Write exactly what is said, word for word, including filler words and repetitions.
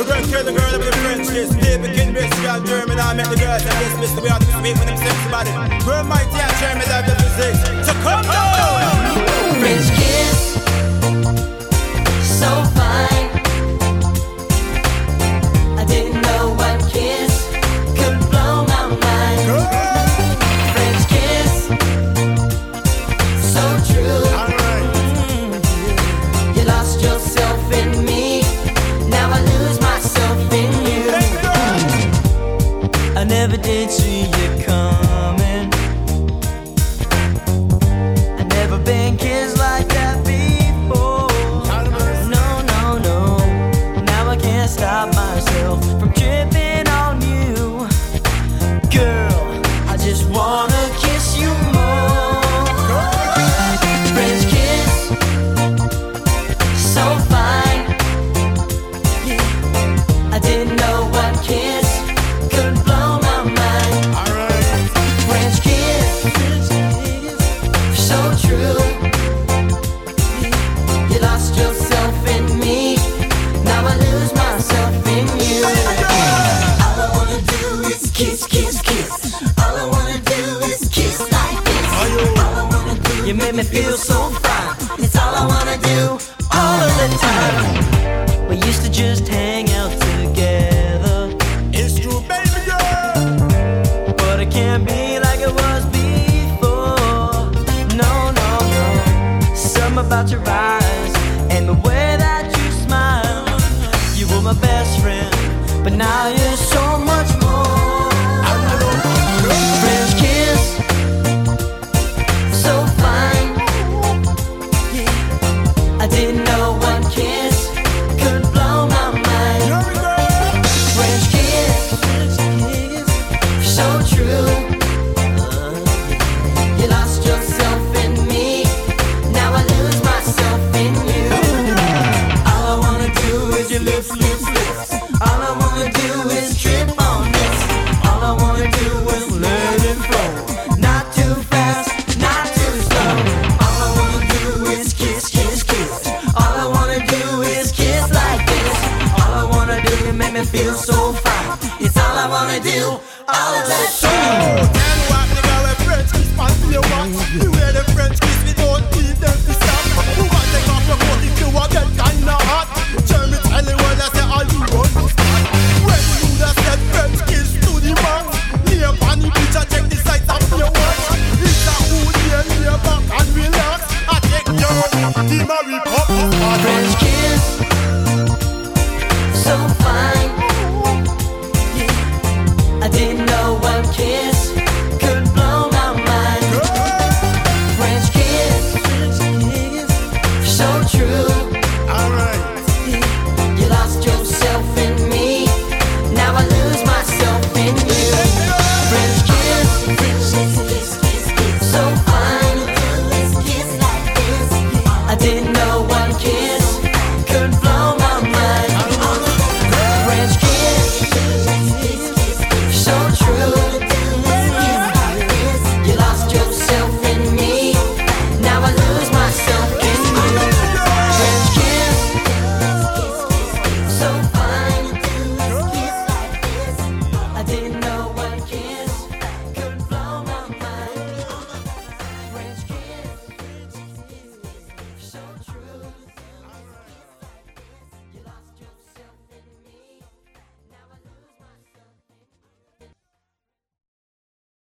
The girl kill the girl with the French kiss. They begin with girl German. I met the girls and dismiss the way out of the speak when them sexy body. Girl mighty and German have the physics. So come down. French kiss, so fine. I didn't know one kiss could blow my mind. Girl. French kiss, so true. All right. You lost yourself in me, now I lose myself in you. I never did see you coming. I never been kissed like that before. No, no, no. Now I can't stop myself from tripping on you. Girl, I just wanna kiss you more. French kiss, so fine. Yeah. I didn't know one kiss could blow my mind. All right. French kiss, so true. You lost yourself in me, now I lose myself in you. All I wanna do is kiss, kiss, kiss. All I wanna do is kiss like this. All I wanna do, you make me feel so fine. It's all I wanna do all of the time. We used to just hang out together, It's true, baby girl. but it can't be like it was before. No, no, no. Something about your eyes and the way that you smile. You were my best friend, but now you're so much more. French kiss, so fine. Yeah. I didn't know one kiss could blow my mind. French kiss, so true. You lost yourself in me, now I lose myself in you. All I wanna do is your lips, lips, lips. All I wanna do is trip on this. All I wanna do is let it flow. Not too fast, not too slow. All I wanna do is kiss, kiss, kiss. All I wanna do is kiss like this. All I wanna do, you make me feel so fine. It's all I wanna do all of the time. Tell what the girl with French kiss past your walk. The way the French kiss, we don't need them to stop. You want to take off your coat if you want get kinda hot. Jeremy tell the world I say all you want to start. When you just get French kiss to the max. Near on the beach, I check the sights of your watch. It's a hood here, near back and relax. I take your the Mary Poppins party. French kiss, so fine. Yeah. I didn't know one kiss could blow my mind. French kiss, so true. All right. You lost yourself in me, now I lose myself in you. French kiss, so fine. I didn't know